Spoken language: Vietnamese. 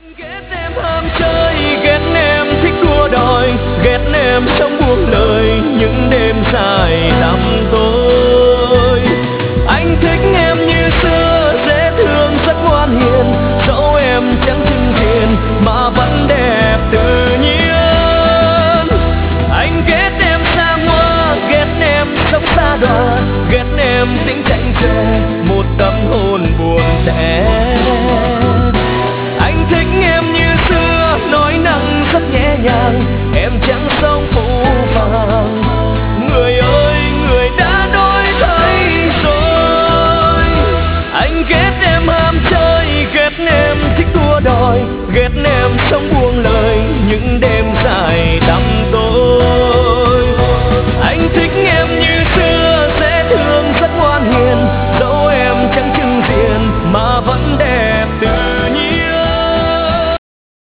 Ghét em ham chơi, ghét em thích đua đòi, ghét em sống